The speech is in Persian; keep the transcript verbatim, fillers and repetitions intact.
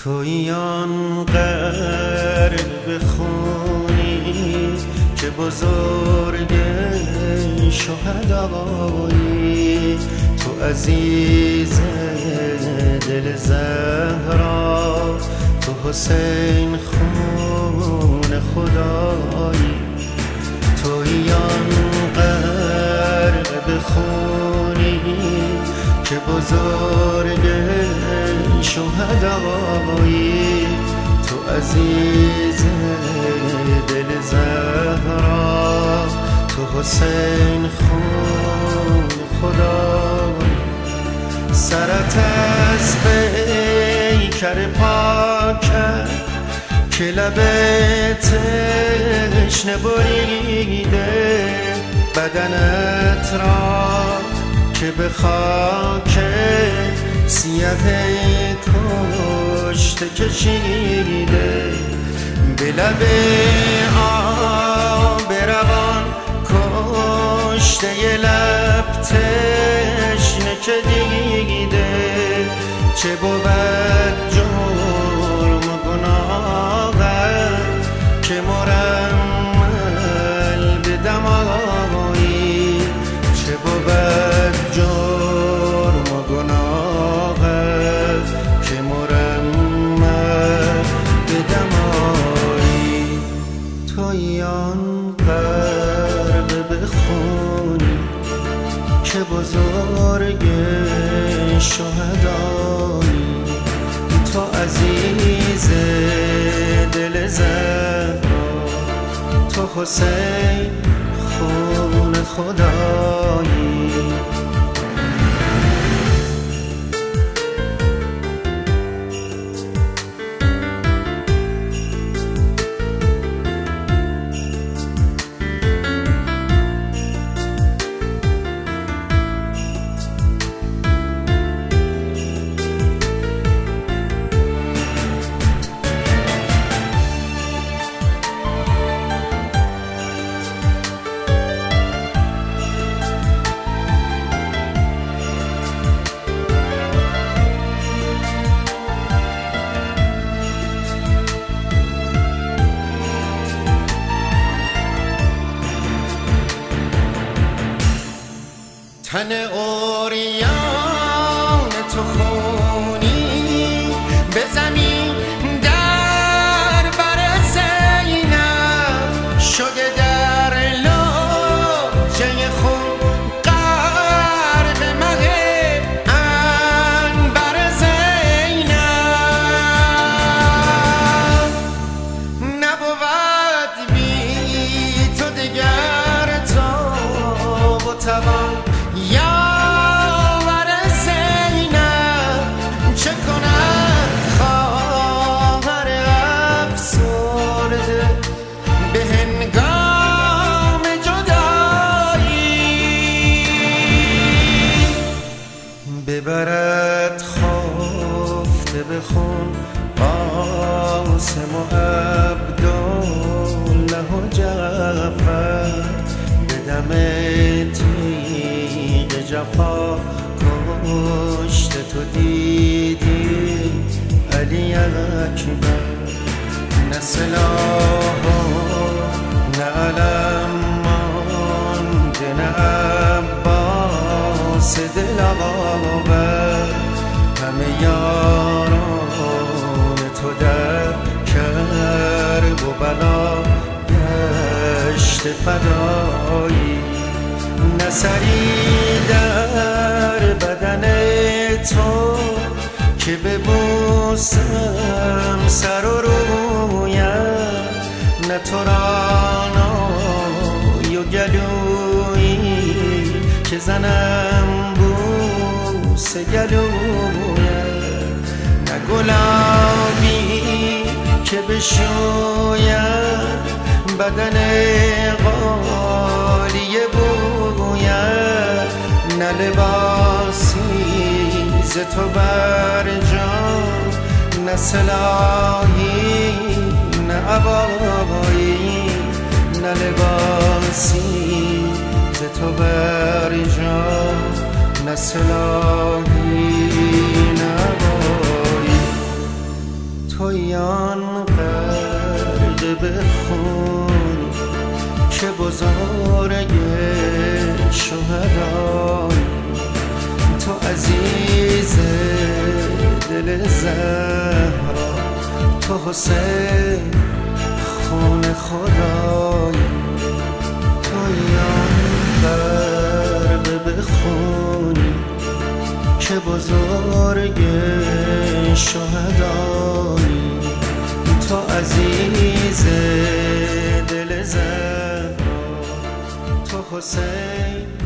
تویی آن غرق خونی که بزرگ شهدایی، تو عزیز دل زهرا، تو حسین خون خدایی. تویی آن غرق خونی که بزرگ شهدایی، تو عزیز دل زهرا، تو حسین خون خدایی. سرت از پیکر پاکت که لب تشنه بریده، بدنت را که به خاک سیه کشته کشیده، به لب آب روان کشته لب تشنه که دیده. چه بود جرم و گناهت که مرمل به دمایی، چه بود جرم و گناهت که مرمل به دمایی. تویی آن غرق بخونی که بزرگ شهدایی، تو عزیز دل زهرا، تو حسین خون خدایی. تن اوریان تو خونی به زمین در بر زینب شده، در لاجه خون غرق مه عنبر زینب. نبود بی تو دگر تاب و توان یاور زینب، چه کند خواهر افسرده به هنگام جدایی. ببرد خفته به خون قاسم و عبدالله و جعفر، به دم جفا کشته تو دیدی علی اکبر. نه سلاح نه علم مانده، نه عباس دلاور، همه یاران تو در کرب و بلا گشت فدایی. نه سری در بدن تو که ببوسم سر و رویم، نه تو را نای و گلویی که زنم بوس گلویم، نه گلابی که بشویم بدن غالیه بویم، نه لباسی ز تو بر جان، نه سلاحی نه عبایی، نه لباسی ز تو بر جان، نه سلاحی نه عبایی. بخونی که بزرگ شهدای تو عزیز دل زهرا، تو حسین خون خدای، تو یان غرب بخونی که بزرگ شهدایی، تو عزیز دل زهرا، تو حسین